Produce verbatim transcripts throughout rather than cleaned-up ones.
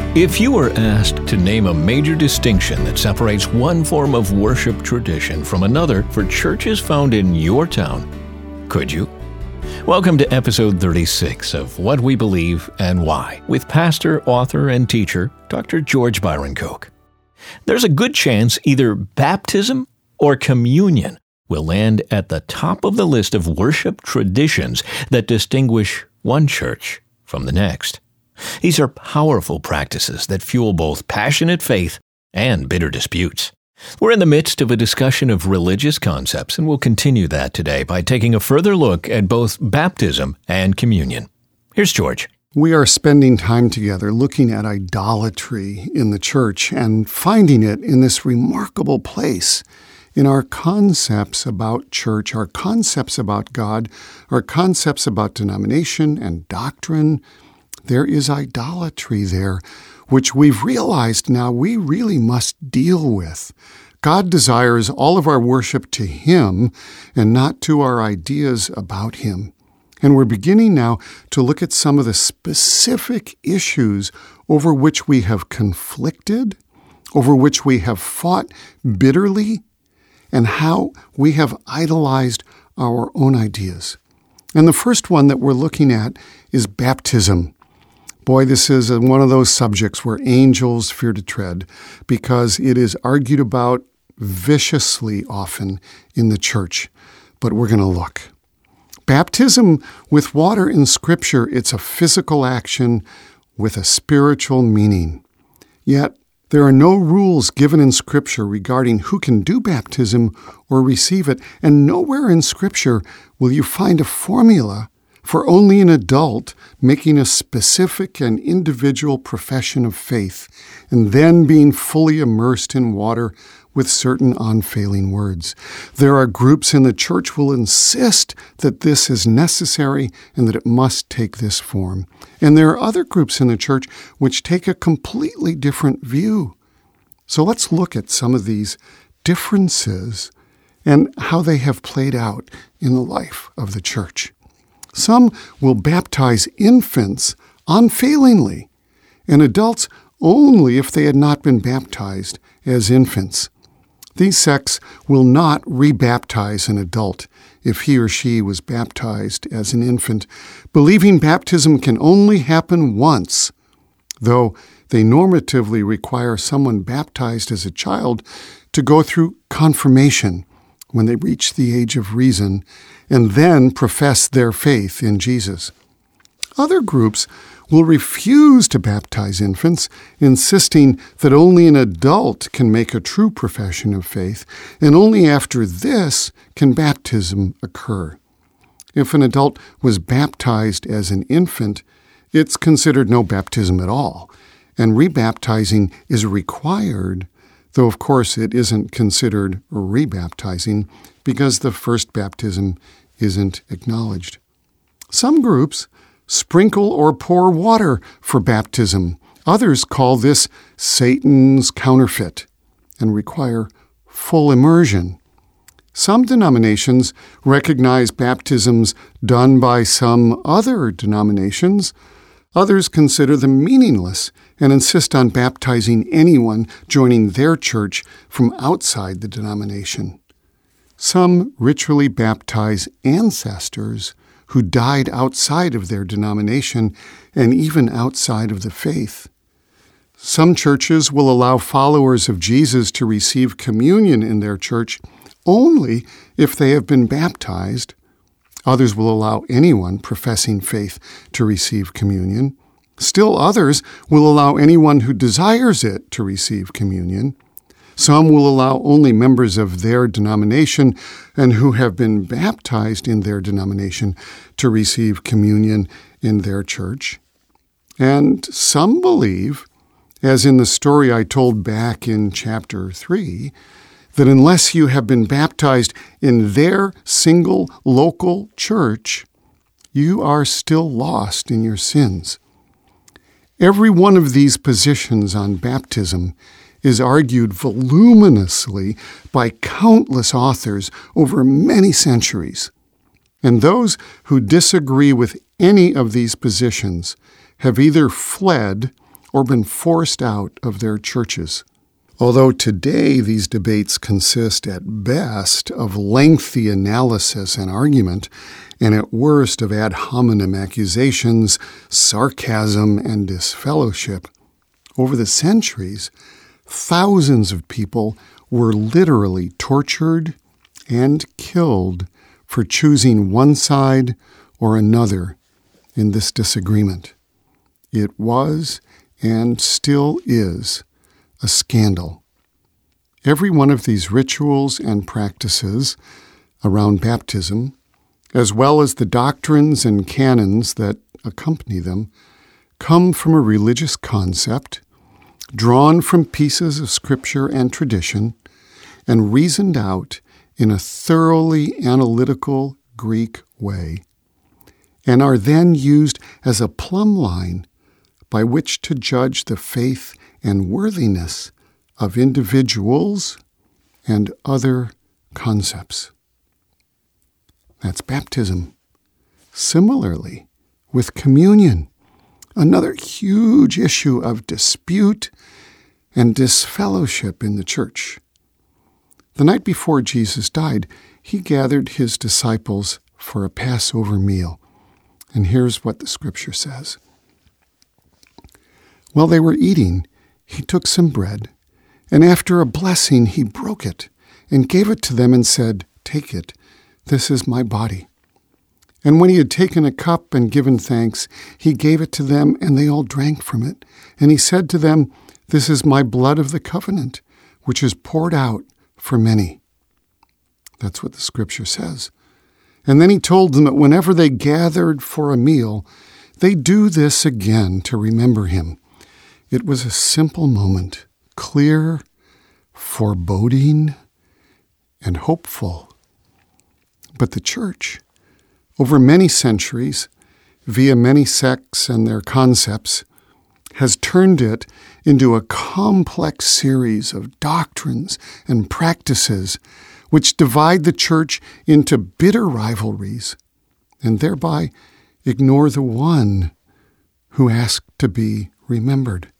If you were asked to name a major distinction that separates one form of worship tradition from another for churches found in your town, could you? Welcome to episode thirty-six of What We Believe and Why with pastor, author, and teacher Doctor George Byron Koch. There's a good chance either baptism or communion will land at the top of the list of worship traditions that distinguish one church from the next. These are powerful practices that fuel both passionate faith and bitter disputes. We're in the midst of a discussion of religious concepts, and we'll continue that today by taking a further look at both baptism and communion. Here's George. We are spending time together looking at idolatry in the church and finding it in this remarkable place in our concepts about church, our concepts about God, our concepts about denomination and doctrine. There is idolatry there, which we've realized now we really must deal with. God desires all of our worship to Him and not to our ideas about Him. And we're beginning now to look at some of the specific issues over which we have conflicted, over which we have fought bitterly, and how we have idolized our own ideas. And the first one that we're looking at is baptism. Boy, this is one of those subjects where angels fear to tread because it is argued about viciously often in the church. But we're going to look. Baptism with water in Scripture, it's a physical action with a spiritual meaning. Yet, there are no rules given in Scripture regarding who can do baptism or receive it, and nowhere in Scripture will you find a formula for only an adult making a specific and individual profession of faith and then being fully immersed in water with certain unfailing words. There are groups in the church will insist that this is necessary and that it must take this form. And there are other groups in the church which take a completely different view. So let's look at some of these differences and how they have played out in the life of the church. Some will baptize infants unfailingly, and adults only if they had not been baptized as infants. These sects will not rebaptize an adult if he or she was baptized as an infant, believing baptism can only happen once, though they normatively require someone baptized as a child to go through confirmation when they reach the age of reason, and then profess their faith in Jesus. Other groups will refuse to baptize infants, insisting that only an adult can make a true profession of faith, and only after this can baptism occur. If an adult was baptized as an infant, it's considered no baptism at all, and rebaptizing is required, though of course it isn't considered rebaptizing because the first baptism isn't acknowledged. Some groups sprinkle or pour water for baptism. Others call this Satan's counterfeit and require full immersion. Some denominations recognize baptisms done by some other denominations. Others consider them meaningless and insist on baptizing anyone joining their church from outside the denomination. Some ritually baptize ancestors who died outside of their denomination and even outside of the faith. Some churches will allow followers of Jesus to receive communion in their church only if they have been baptized. Others will allow anyone professing faith to receive communion. Still others will allow anyone who desires it to receive communion. Some will allow only members of their denomination and who have been baptized in their denomination to receive communion in their church. And some believe, as in the story I told back in chapter three, that unless you have been baptized in their single local church, you are still lost in your sins. Every one of these positions on baptism is argued voluminously by countless authors over many centuries. And those who disagree with any of these positions have either fled or been forced out of their churches. Although today these debates consist at best of lengthy analysis and argument, and at worst of ad hominem accusations, sarcasm, and disfellowship, over the centuries, thousands of people were literally tortured and killed for choosing one side or another in this disagreement. It was and still is a scandal. Every one of these rituals and practices around baptism, as well as the doctrines and canons that accompany them, come from a religious concept drawn from pieces of scripture and tradition and reasoned out in a thoroughly analytical Greek way, and are then used as a plumb line by which to judge the faith and worthiness of individuals and other concepts. That's baptism. Similarly, with communion, another huge issue of dispute and disfellowship in the church. The night before Jesus died, he gathered his disciples for a Passover meal. And here's what the scripture says. While they were eating, he took some bread, and after a blessing he broke it and gave it to them and said, "Take it, this is my body." And when he had taken a cup and given thanks, he gave it to them, and they all drank from it. And he said to them, "This is my blood of the covenant, which is poured out for many." That's what the scripture says. And then he told them that whenever they gathered for a meal, they do this again to remember him. It was a simple moment, clear, foreboding, and hopeful. But the church, over many centuries, via many sects and their concepts, has turned it into a complex series of doctrines and practices which divide the church into bitter rivalries and thereby ignore the one who asked to be remembered.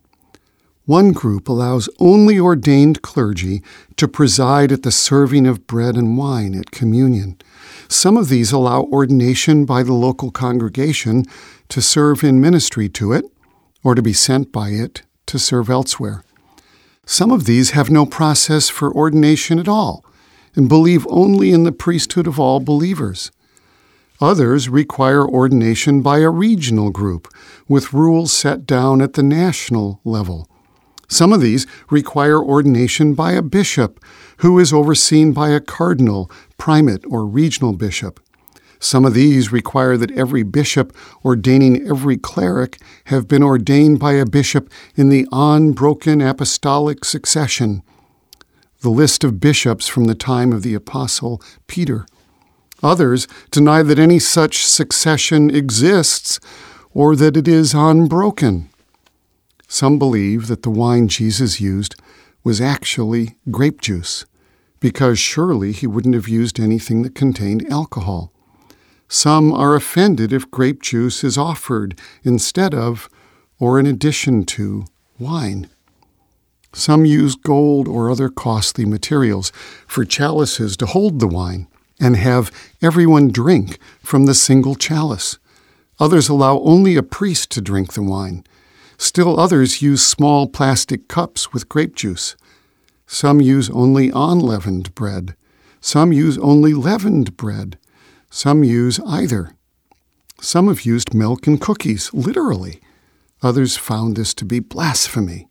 One group allows only ordained clergy to preside at the serving of bread and wine at communion. Some of these allow ordination by the local congregation to serve in ministry to it, or to be sent by it to serve elsewhere. Some of these have no process for ordination at all, and believe only in the priesthood of all believers. Others require ordination by a regional group, with rules set down at the national level. Some of these require ordination by a bishop, who is overseen by a cardinal, primate, or regional bishop. Some of these require that every bishop ordaining every cleric have been ordained by a bishop in the unbroken apostolic succession, the list of bishops from the time of the apostle Peter. Others deny that any such succession exists or that it is unbroken. Some believe that the wine Jesus used was actually grape juice, because surely he wouldn't have used anything that contained alcohol. Some are offended if grape juice is offered instead of, or in addition to, wine. Some use gold or other costly materials for chalices to hold the wine and have everyone drink from the single chalice. Others allow only a priest to drink the wine. Still others use small plastic cups with grape juice. Some use only unleavened bread. Some use only leavened bread. Some use either. Some have used milk and cookies, literally. Others found this to be blasphemy.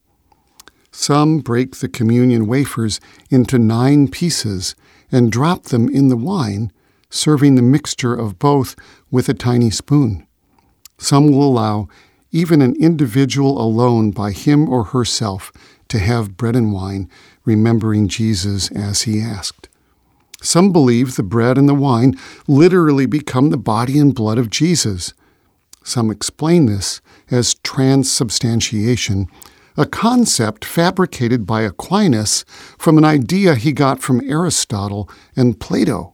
Some break the communion wafers into nine pieces and drop them in the wine, serving the mixture of both with a tiny spoon. Some will allow even an individual alone by him or herself to have bread and wine, remembering Jesus as he asked. Some believe the bread and the wine literally become the body and blood of Jesus. Some explain this as transubstantiation, a concept fabricated by Aquinas from an idea he got from Aristotle and Plato.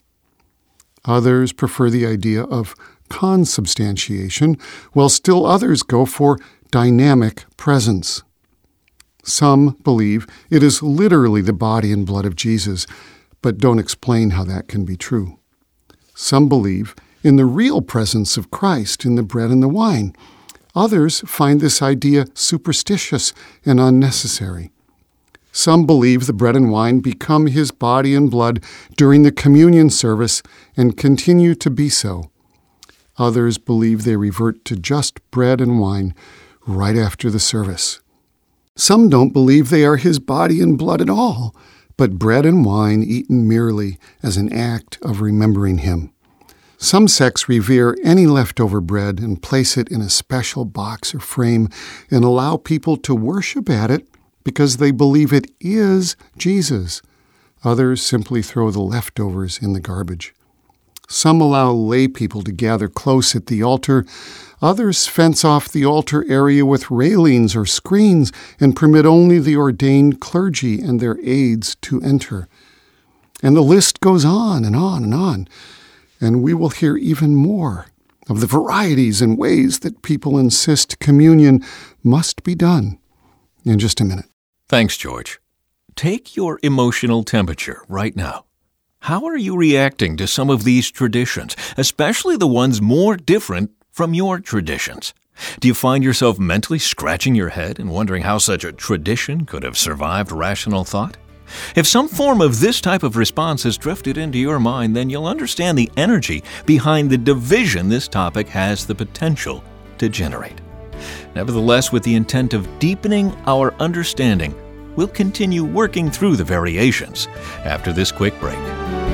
Others prefer the idea of consubstantiation, while still others go for dynamic presence. Some believe it is literally the body and blood of Jesus, but don't explain how that can be true. Some believe in the real presence of Christ in the bread and the wine. Others find this idea superstitious and unnecessary. Some believe the bread and wine become his body and blood during the communion service and continue to be so. Others believe they revert to just bread and wine right after the service. Some don't believe they are his body and blood at all, but bread and wine eaten merely as an act of remembering him. Some sects revere any leftover bread and place it in a special box or frame and allow people to worship at it because they believe it is Jesus. Others simply throw the leftovers in the garbage. Some allow lay people to gather close at the altar. Others fence off the altar area with railings or screens and permit only the ordained clergy and their aides to enter. And the list goes on and on and on. And we will hear even more of the varieties and ways that people insist communion must be done in just a minute. Thanks, George. Take your emotional temperature right now. How are you reacting to some of these traditions, especially the ones more different from your traditions? Do you find yourself mentally scratching your head and wondering how such a tradition could have survived rational thought? If some form of this type of response has drifted into your mind, then you'll understand the energy behind the division this topic has the potential to generate. Nevertheless, with the intent of deepening our understanding, we'll continue working through the variations after this quick break.